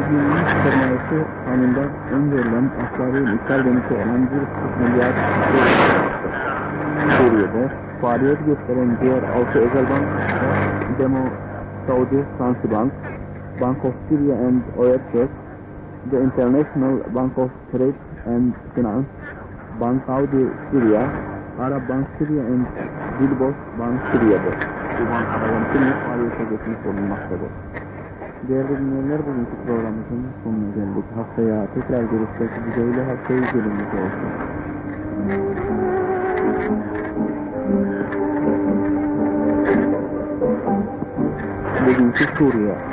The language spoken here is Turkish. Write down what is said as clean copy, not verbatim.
Bugünün sermayesi anında öngörülen asgari ithal dönüşü olan 1,5 milyar Suriye'de faaliyet gösteren diğer 6 özel bank Demo Saudi Fransi Bank, Bank of Syria and Oil Trust, The International Bank of Trade and Finance, Bank Saudi Syria, Arab Bank Syria and Dilbos Bank Syria'dır. Bu bankaların tümü faaliyete geçmiş bulunmaktadır. Değerli dinleyenler, bugünkü programımızın sonuna geldik. Haftaya tekrar görüşmek dileğiyle, haftayı günümüz olsun. Bugünkü Suriye.